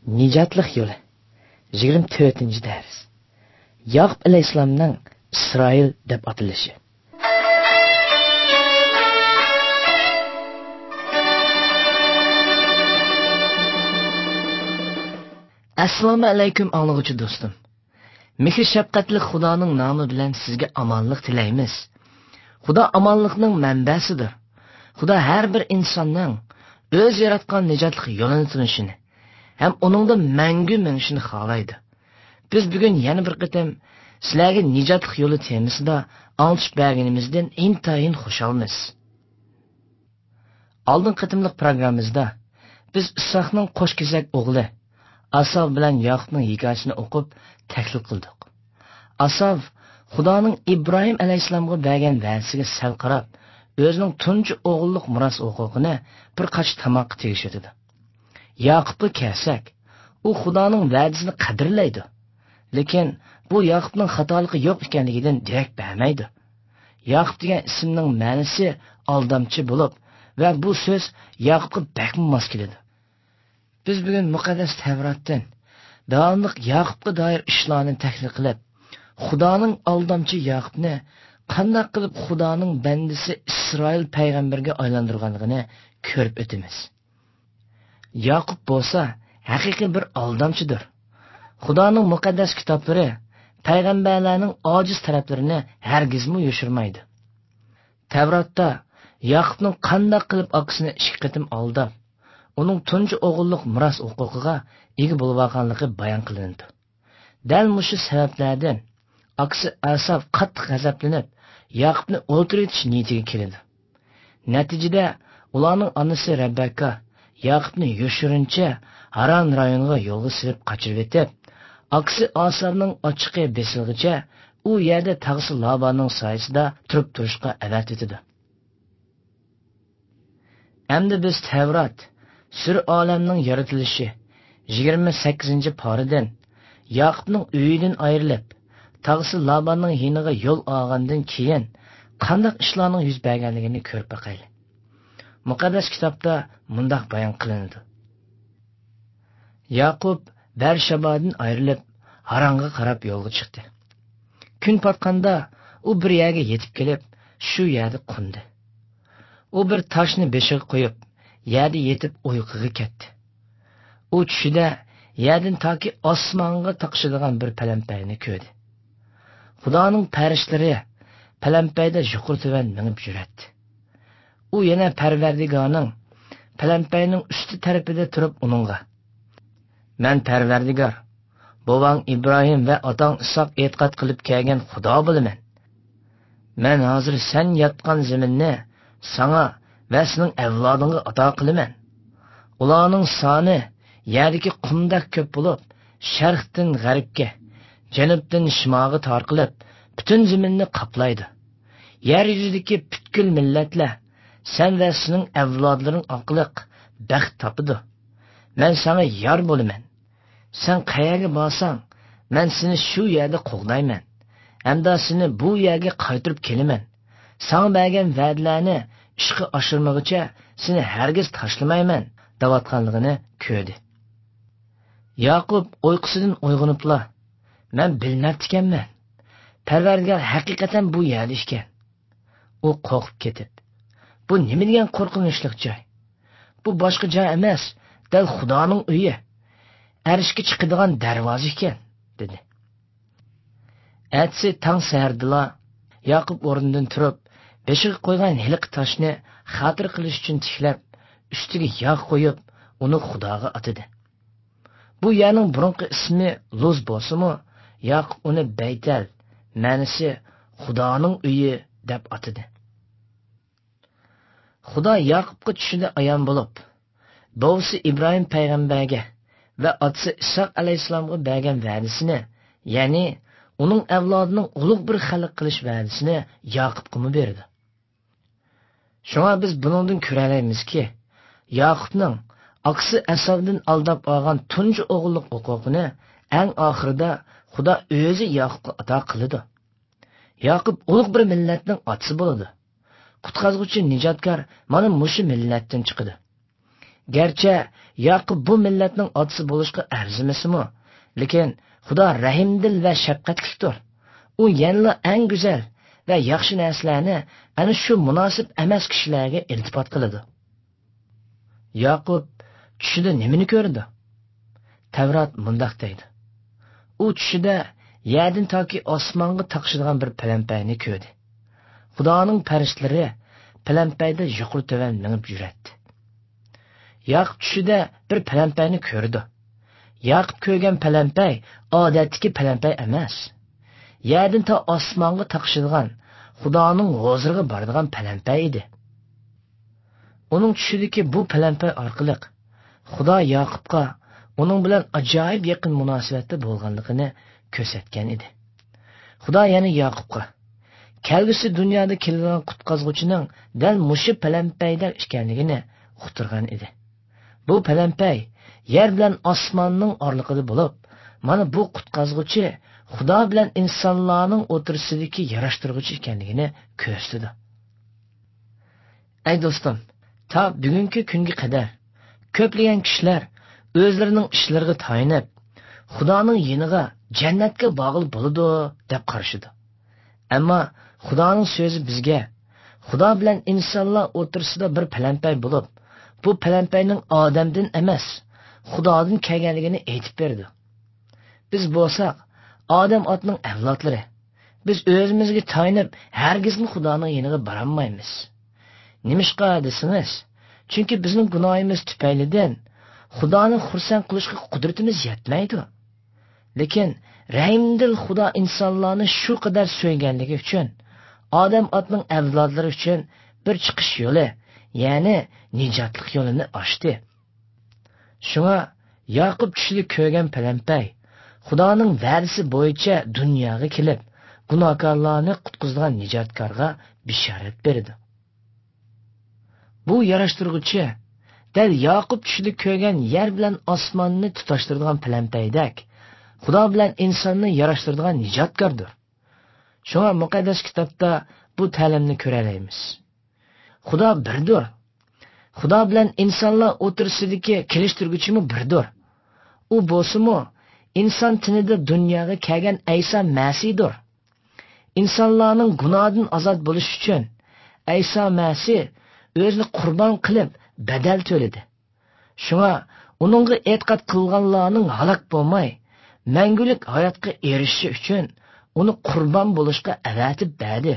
Nijatlik yo'li 24-dars. Yaqub alayhissalomning Isroil deb atalishi. Assalomu alaykum anglag'uchi do'stim. Mehr shafqatli Xudoning nomi bilan sizga omonlik tilaymiz. Xudo omonlikning manbasidir. Xudo har bir insonning o'z yaratgan nijotlik yo'lini tunishini ham uningda mangu minishini xohlaydi. Biz bugun yana bir qatam sizlarga nijotlik yo'li temasida anglashib berganimizdan intayin xushalmiz. Oldin qatimliq programmamizda biz Isoqning qo'shkezak o'g'li Asav bilan Yaqubning hikoyasini o'qib tahlil qildik. Asav Xudoning Ibrohim alayhissalomga bergan va'dasiga sal qarab, o'zining tunji o'g'illik miros huquqini bir qach tamoqqa tegishadi. Yaqubga kelsak, u Xudoning va'dasini qadrlaydi. Lekin bu Yaqubning xatoligi yo'q ekanligidan darak bermaydi. Yaqub degan ismning ma'nosi aldamchi bo'lib va bu so'z Yaqubga bakmi mos keladi. Biz bugun muqaddas Tavrotdan davomli Yaqubga doir ishlarni tahlil qilib, Xudoning aldamchi Yaqubni qanday qilib Xudoning bandisi Isroil payg'ambarga aylantirganligini ko'rib o'tamiz. Yaqub bo'lsa haqiqiy bir aldamchidir. Xudoning muqaddas kitoblari payg'ambarlarning ojiz taraflarini hargizmi yoshirmaydi. Tavrotda Yaqubning qanday qilib akasini 2 qatim aldab, uning tunji o'g'illik miros huquqiga ega bo'lganligi bayon qilindi. Dal mushu sabablardan akasi Asav qattiq g'azablanib, Yaqubni o'ldiritish niyatiga keldi. Natijada ularning onasi Rabbaka Yaqubni yoshirincha Haran rayoniga yo'lga silib qochirib etib, akasi Asavning ochiqi besilgicha u yerda tag'isi Labanning soyasida turib turishga avat etdi. Endi biz Tavrot Sür olamning yaratilishi 28-paradan Yaqubning uyidan ayrilib, tag'isi Labanning yiniga yo'l olgandan keyin qanday ishlarning yuz berganligini ko'rib baqayli. Muqaddas kitobda mundaq bayon qilinadi. Yaqub Bershabadan ayrilib, Haranga qarab yo'lga chiqdi. Kun patqanda u bir yerga yetib kelib, shu yerda qo'ndi. U bir toshni beshiga qo'yib, yerda yetib uyquga ketdi. U tushida yerdan toki osmonga taqishadigan bir palampayni ko'rdi. Xudoning farishlari palampayda yuqur-tuvan minib yuradi. U yana Parvardigorning palampayning usti tarafida turib uningga: "Men Parvardigor, bovang Ibrohim va otang Isoq e'tiqod qilib kelgan Xudo bo'laman. Men hozir sen yotgan zaminni sana va sening avlodingga ato qilaman. Ularning soni yerdagi qumdek ko'p bo'lib, sharqdan g'arbga, janubdan shimolga tarqalib, butun zaminni qoplaydi. Yer yuzidagi butkul millatlar sen va sening avlodlaring orqali baxt topadi. Men sana yor bo'laman. Sen qayerga borsang, men seni shu yerda qo'g'dayman. Hamda seni bu yerga qaytarib kelaman. Sana bergan va'dalarni ishga oshirmaguncha seni hargiz tashlamayman" deyotganligini ko'rdi. Yaqub uyqusidan uyg'onibla: "Men bilmabdi ekanman. Parvardigor haqiqatan bu yerda ekan." U qo'rqib ketib: "Bu nima degan qo'rqinchli joy? Bu boshqa joy emas, dal Xudoning uyi. Arshga chiqadigan darvoza ekan" dedi. Atsi tong sahardila Yaqub o'rnidan turib, beshiga qo'ygan hiliq toshni xotir qilish uchun tiklab, ustiga yog' qo'yib, uni Xudoga atadi. Bu yerning burunqi ismi Luz bo'lsa-mu, Yaqub uni Baytal, ma'nosi Xudoning uyi deb atadi. Xudo Yaqubga tushida ayon bo'lib, bovsi Ibrohim payg'ambarga va otasi Isoq alayhissalomga bergan va'dasini, ya'ni uning avlodining ulug' bir xalq qilish va'dasini Yaqubga berdi. Shunga biz buningdan ko'ralamizki, Yaqubning akasi Asavdan aldab olgan tunji o'g'illik huquqini eng oxirida Xudo o'zi Yaqubga ato qiladi. Yaqub ulug' bir millatning otasi bo'ladi. Qutqazuvchi nijotkor mana mushu millatdan chiqadi. Gerçi Yaqub bu millatning otasi bo'lishga arzimasimi, lekin Xudo rahimdil va shafqatlidir. U yanla eng go'zal va yaxshi narsalarni ana shu munosib emas kishilarga iltifot qiladi. Yaqub tushida nimani ko'rdi? Tavrat mundaq deydi. U tushida yerdan toki osmonga taqishadigan bir palampayni ko'rdi. Xudoning farishlari palampayda yuqori tovan minib yuradi. Yaqub tushida bir palampayni ko'rdi. Yaqub ko'rgan palampay odatdagi palampay emas. Yerdan to osmonga taqishadigan Xudoning huzuriga boradigan palampay edi. Uning tushidagi bu palampay orqali Xudo Yaqubga uning bilan ajoyib yaqin munosabatda bo'lganligini ko'rsatgan edi. Xudo yana Yaqubga kelgusi dunyoda kelgan qutqazuvchining dal mushi palampayda ekanligini uqtirgan edi. Bu palampay yer bilan osmonning orliqida bo'lib, mana bu qutqazuvchi Xudo bilan insonlarning o'tirishidagi yarashtiruvchi ekanligini ko'rsatdi. Ey do'stim, ta bugungi kunga qadar ko'plagan kishilar o'zlarining ishlariga tayinib, Xudoning yiniga jannatga bog'liq bo'ladi deb qarashidi. Ammo Xudoning so'zi bizga Xudo bilan insonlar o'tirsida bir palampay bo'lib, bu palampayning odamdan emas, Xudodan kelganligini aytib berdi. Biz bo'lsak, odam otning avlodlari. Biz o'zimizga tayinib, hargizmi Xudoning yiniga bora olmaymiz. Nimishqa desangiz, chunki bizning gunohimiz tufaylidan Xudoni xursand qilishga qudratimiz yetmaydi. Lekin rahimdil Xudo insonlarni shu qadar so'yganligi uchun odam otning avlodlari uchun bir chiqish yo'li, ya'ni nijotlik yo'lini ochdi. Shunga Yaqub tushida ko'rgan palampay Xudoning va'dasi bo'yicha dunyoga kelib, gunohkorlarni qutqizadigan nijotkorga bishorat berdi. Bu yarashtiruvchi dal Yaqub tushida ko'rgan yer bilan osmonni tutashtiradigan palampaydak Xudo bilan insonni yarashtiradigan nijotkordir. Shunga muqaddas kitobda bu ta'limni ko'ramiz. Xudo birdir. Xudo bilan insonlar o'tirishidagi kelishtirguchimi birdir. U bo'lsa-mu inson tinida dunyoga kelgan Ayso Masihdir. İnsanlarning gunohdan ozod bo'lish uchun Ayso Masih o'zini qurbon qilib badal to'ladi. Shunga uningga e'tiqod qilganlarning halok bo'lmay, mangulik hayotga erishishi uchun uni qurbon bo'lishga avatib berdi.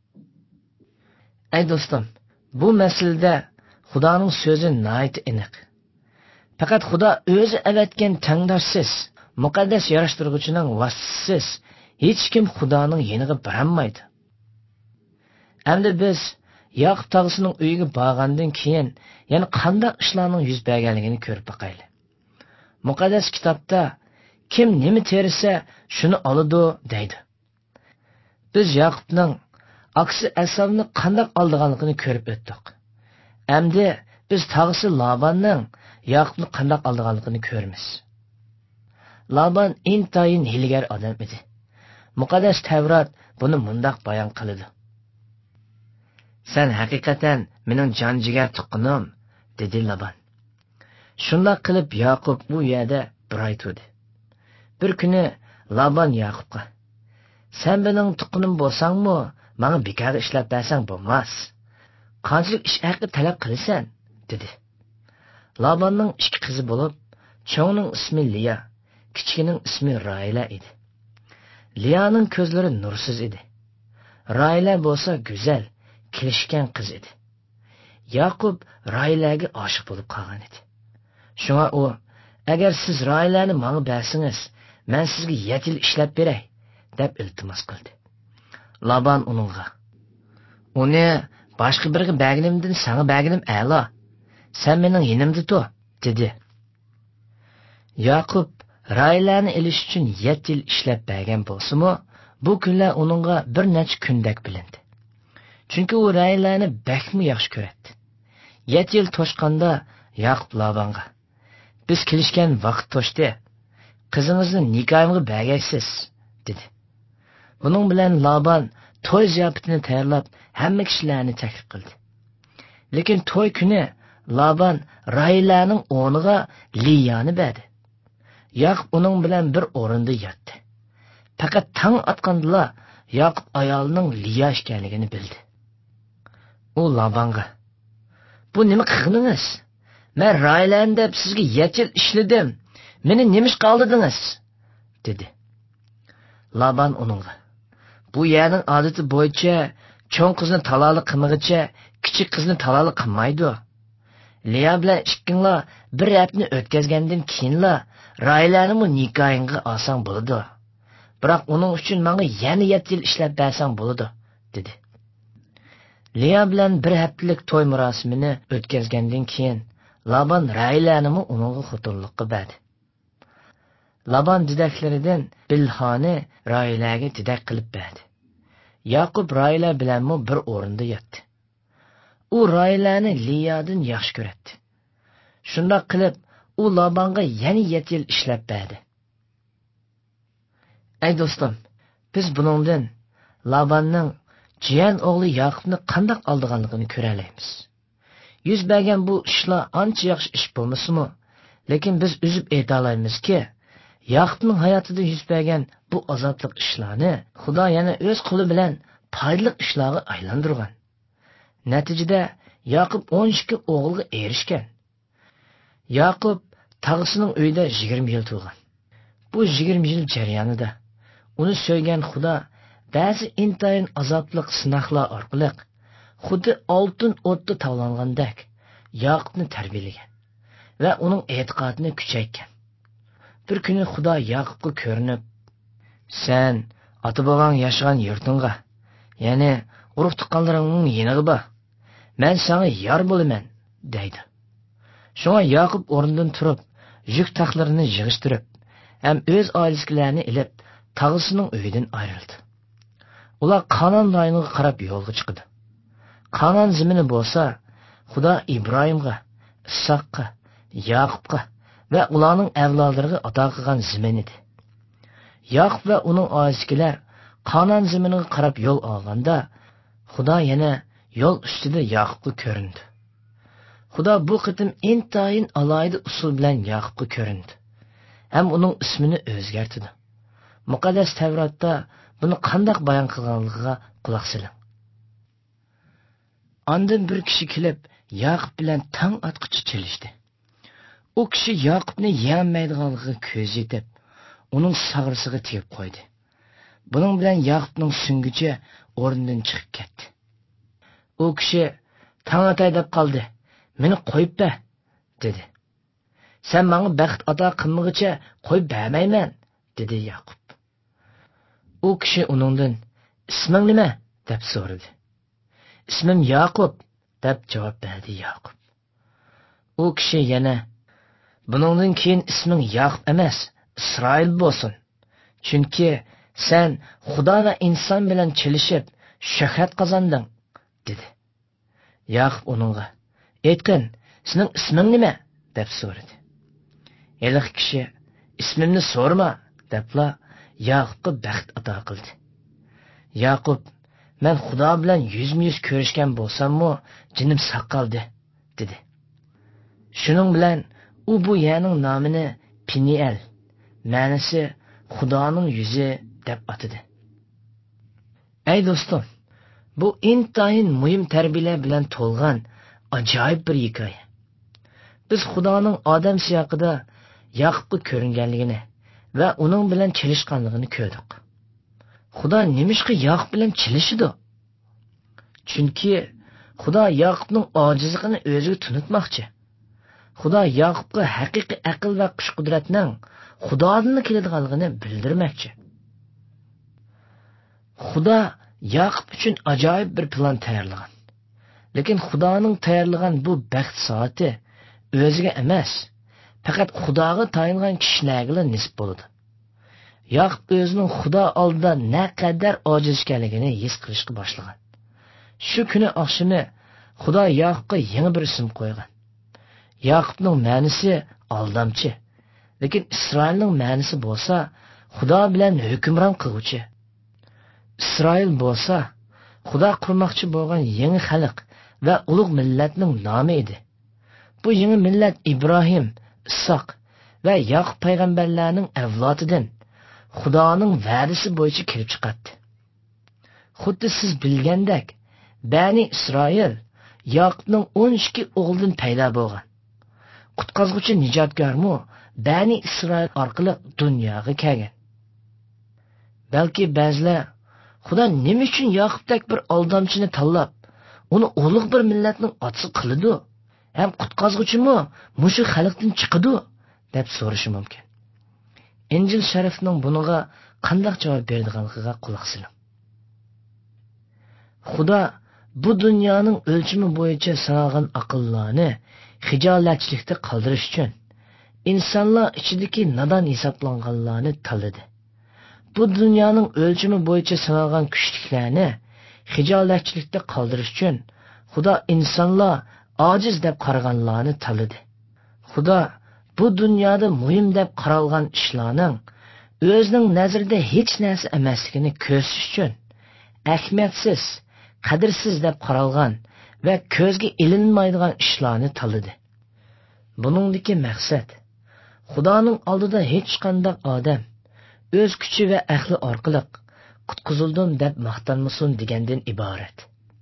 Ey do'stim, bu masalada Xudoning so'zi nihoyat aniq. Faqat Xudo o'zi avatgan tangdoshsiz, muqaddas yarashtiruvchining vasitasiz hech kim Xudoning yeniga borolmaydi. Endi biz Yaqub tog'asining uyiga borgandan keyin yana qanday ishlarning yuz berganligini ko'rib boqaylik. Muqaddas kitobda kim nima terisa shuni oladi deydi. Biz Yaqubning aksi Esavni qanday oldiganligini ko'rib o'tdik. Endi biz tog'asi Labanning Yaqubni qanday oldiganligini ko'ramiz. Laban intayin hilgar odam edi. Muqaddas Tavrat buni mundaq bayon qiladi. Sen haqiqatan mening jon jigar tuqqanim, dedi Laban. Shunday qilib Yaqub bu yerda bir oy turdi. Bir kuni Laban Yaqubga: "Sen mening tuqqanim bo'lsangmi, menga bekorga ishlab bersang bo'lmas. Qanchalik ish haqi talab qilasan?" dedi. Labanning ikki qizi bo'lib, cho'ngning ismi Liya, kichigining ismi Rayla edi. Liyaning ko'zlari nursiz edi. Rayla bo'lsa go'zal, kelishgan qiz edi. Yaqub Raylaga oshiq bo'lib qolgan edi. Shunga u: "Agar siz Raylani menga bersangiz, men sizga 7 yil ishlab beray", deb iltimos qildi. Laban uningga: "Uni boshqa biriga berganimdan senga berganim a'lo. Sen mening yonimda tur", dedi. Yaqub Raylani elish uchun 7 yil ishlab bergan bo'lsa-mu, bu kunlar uningga bir necha kundek bilindi. Chunki u Raylani bakmi yaxshi ko'radi. 7 yil to'shqanda Yaqub Labanga: "Biz kelishgan vaqt to'shdi. Qizingizni nikohimga bergaysiz", dedi. Buning bilan Laban to'y ziyofatini tayyorlab, hamma kishilarni taklif qildi. Lekin to'y kuni Laban Raylaning o'rniga Liyani berdi. Yaqub uning bilan bir o'rinda yotdi. Faqat tong otgandala Yaqub ayolining Liya ekanligini bildi. U Labanga: "Bu nima qilganingiz? Men Raylan deb sizga 7 yil ishladim. Meni nima ish qildingiz?" dedi. Laban uningga: "Bu yerning odati bo'yicha cho'ng qizni taloli qilmag'icha kichik qizni taloli qilmaydi. Liya bilan ikkinglar bir hafta o'tkazgandan keyinla Raylanning nikohingga olsang bo'ladi. Biroq uning uchun menga yana 7 yil ishlab bersang bo'ladi", dedi. Liya bilan bir haftalik to'y marosimini o'tkazgandan keyin Laban Raylanni uningga xotinlikqa berdi. Laban didaklaridan Bilhoni Raylaga didak qilib berdi. Yaqub Rayla bilanmi bir o'rinda yotdi. U Raylani Liyadan yaxshi ko'radi. Shunday qilib, u Labanga yana 7 yil ishlab berdi. Ey do'stim, biz buningdan Labanning jiyan o'g'li Yaqubni qanday oldiganligini ko'ralaymiz. Yuz bergan bu ishlar ancha yaxshi ish bo'lmasa-mu, lekin biz uzib aytaolamizki, Yaqubning hayotida yuz bergan bu azobli ishlarni Xudo yana o'z qo'li bilan foydali ishlarga aylantirgan. Natijada Yaqub 12 o'g'ilga erishgan. Yaqub tag'isining uyida 20 yil turgan. Bu 20 yil jarayonida uni so'ygan Xudo ba'zi intayin azobli sinoqlar orqali xuddi oltin o'tda tavlangandek Yaqubni tarbiyalagan va uning e'tiqodini kuchaytgan. Bir kuni Xudo Yaqubga ko'rinib: "Sen ota-bobong yashagan yurtingga, ya'ni urug' tuqqanlaringning yeniga bor. Men sana yor bo'laman", deydi. Shunga Yaqub o'rnidan turib, yuk taxtlarini yig'ishtirib, ham o'z oilasilarini ilib, tag'isining uyidan ayrildi. Ular Qanon rayoniga qarab yo'lga chiqdi. Qanon zemini bo'lsa, Xudo Ibrohimga, Issoqqa, Yaqubga va ularning avlodlariga ato qilgan zemin edi. Yaqub va uning oilasilar Qanon zeminiga qarab yo'l olganda, Xudo yana yo'l ustida Yaqubga ko'rindi. Xudo bu qitim intayin alayda usul bilan Yaqubga ko'rindi. Ham uning ismini o'zgartirdi. Muqaddas Tavratda buni qanday bayon qilganligiga quloq soling. Ondan bir kishi kelib Yaqub bilan tong otqichi chelishdi. U kishi Yaqubni yemaydiganligiga ko'z yetib, uning sag'risiga tegib qo'ydi. Buning bilan Yaqubning sungichi o'rnidan chiqib ketdi. U kishi tong otay deb qoldi. "Meni qo'yib ber", dedi. "Sen menga baxt ato qilmaguncha qo'yib bermayman", dedi Yaqub. U kishi uningdan "Isming nima?" deb so'radi. "Ismim Yaqub", deb javob berdi Yaqub. U kishi yana "Buningdan keyin isming Yaqub emas, Isroil bo'lsin. Chunki sen Xudo va inson bilan chelishib, shuhrat qozonding", dedi. Yaqub uningga "Aytqin, sening isming nima?" deb so'radi. Eliq kishi "Ismimni so'rama", debla Yaqubga baxt ato qildi. Yaqub "Men Xudo bilan yuzma-yuz ko'rishgan bo'lsam-mu, jinim saqoldi", dedi. Shuning bilan u bu yerning nomini Peniel, ma'nosi Xudoning yuzi deb atadi. Ey do'stim, bu intayin muhim tarbiyalar bilan to'lgan ajoyib bir hikoya. Biz Xudoning odam siyaqida Yaqubga ko'ringanligini va uning bilan chelishganligini ko'rdik. Xudo nimishqa Yaqub bilan chelishidi? Chunki Xudo Yaqubning ojizligini o'ziga tunutmoqchi. Xudo Yaqubga haqiqiy aql va kuch-qudratning Xudodan keladiganligini bildirmoqchi. Xudo Yaqub uchun ajoyib bir plan tayyorlagan. Lekin Xudoning tayyorlagan bu baxt soati o'ziga emas, faqat Xudoga tayingan kishilarga nisb bo'ladi. Yaqub o'zining Xudo oldida naqadar ojiz ekanligini his qilishga boshlagan. Shu kuni oqshimi Xudo Yaqubga yangi bir ism qo'ygan. Yaqubning ma'nosi aldamchi, lekin Isroilning ma'nosi bo'lsa Xudo bilan hukmron qiluvchi. Isroil bo'lsa Xudo qurmoqchi bo'lgan yangi xalq va ulug' millatning nomi edi. bu yangi millat İbrahim, İshak va Yaqub payg'ambarlarning avlodidan Xudoning va'dasi bo'yicha kelib chiqadi. Xuddi siz bilgandek, Bani Isroil Yaqubning 12 o'g'lidan paydo bo'lgan. Qutqazuvchi nijotkormi Bani Isroil orqali dunyoga kelgan. Balki ba'zilar Xudo nima uchun Yaqubdek bir aldamchini tanlab, uni ulug' bir millatning otasi qildi, ham qutqazuvchimi mushu xalqdan chiqadi deb so'rashi mumkin. Injil sharifning buniga qanday javob beradiganiga quloq soling. Xudo bu dunyoning o'lchami bo'yicha sanalgan aqllarni hijolatchilikda qoldirish uchun insonlar ichidagi nodon hisoblanganlarni tanladi. Bu dunyoning o'lchami bo'yicha sanalgan kuchliklarni hijolatchilikda qoldirish uchun Xudo insonlar ojiz deb qaraganlarni tanladi. Xudo bu dunyoda muhim deb qaralgan ishlarning o'zining nazarida hech narsa emasligini ko'rsatish uchun ahamiyatsiz, qadrsiz deb qaralgan va ko'zga ilinmaydigan ishlarni tanladi. Buningdagi maqsad Xudoning oldida hech qanday odam o'z kuchi va aqli orqali qutqizildim deb maqtanmasin degandan iborat.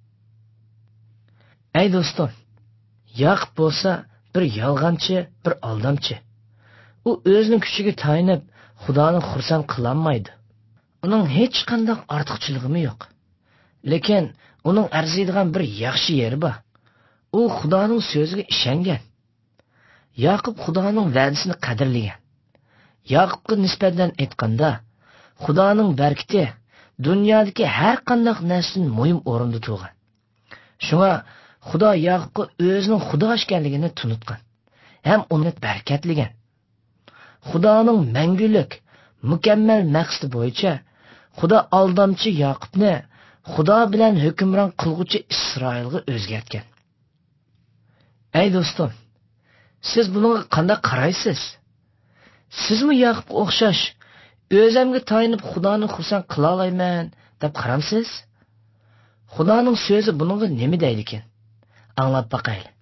Ey do'stim, Yaqub bo'lsa bir yolg'onchi, bir aldamchi. U o'zining kuchiga tayanib Xudoni xursand qilolmaydi. Uning hech qanday ortiqchiligi yo'q. Lekin uning arziydigan bir yaxshi yeri bor. U Xudoning so'ziga ishongan. Yaqub Xudoning va'dasini qadrlagan. Yaqubga nisbatan aytganda, Xudoning barkati dunyodagi har qanday narsadan muhim o'rinda turgan. Shunga Xudo Yaqubga o'zining Xudo ekanligini tunutgan, ham uni barkatlagan. Xudoning mangulik, mukammal maqsadi bo'yicha Xudo aldamchi Yaqubni Xudo bilan hukmron qilguvchi Isroilga o'zgartgan. Ey do'stim, siz bunga qanday qaraysiz? Sizmi Yaqubga o'xshash o'zimga tayinib Xudoni xursand qila olayman deb qaramsiz? Xudoning so'zi bunga nima deydi ekan? Anglab baqaylik.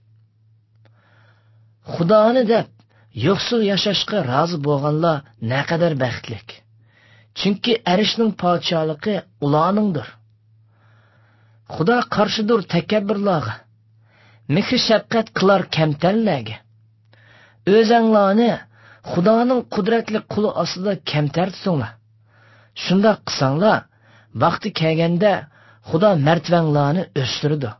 Xudoni deb yo'qsul yashashga rozi bo'lganlar naqadar baxtlik. Chunki arishning podshohligi ularningdir. Xudo qarshidir takabbirlarga. Mehr shafqat qilar kamtarlarga. O'zinglarni Xudoning qudratli quli ostida kamtar tutinglar. Shunda qilsanglar, vaqti kelganda Xudo martavanglarni o'stiradi.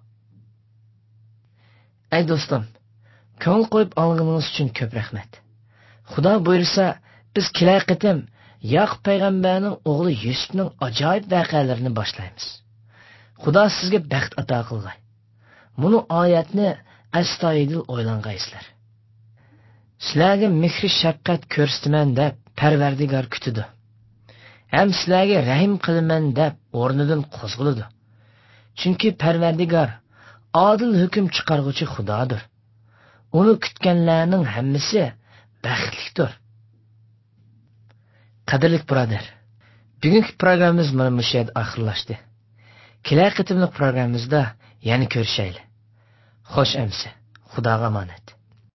Ey do'stim, ko'ngil qo'yib olganingiz uchun ko'p rahmat. Xudo buyursa, biz kelar qatim Yaqub payg'ambarning o'g'li Yusufning ajoyib voqealarini boshlaymiz. Xudo sizga baxt ato qilgay. Buni oyatni astoydil o'ylangaysizlar. Sizlarga mehr shafqat ko'rsataman deb Parvardigor kutidi. Ham sizlarga rahim qilaman deb o'rnidan qo'zg'aladi. Chunki Parvardigor adil hukm chiqarguvchi Xudodir. Uni kutganlarning hammasi baxtlidir. Qadrli birodar, bugungi programmamiz mana shu yerda oxirlashdi. Kelar qatimli programmamizda yana ko'rishaylik. Xo'sh amsi, Xudoga omonat.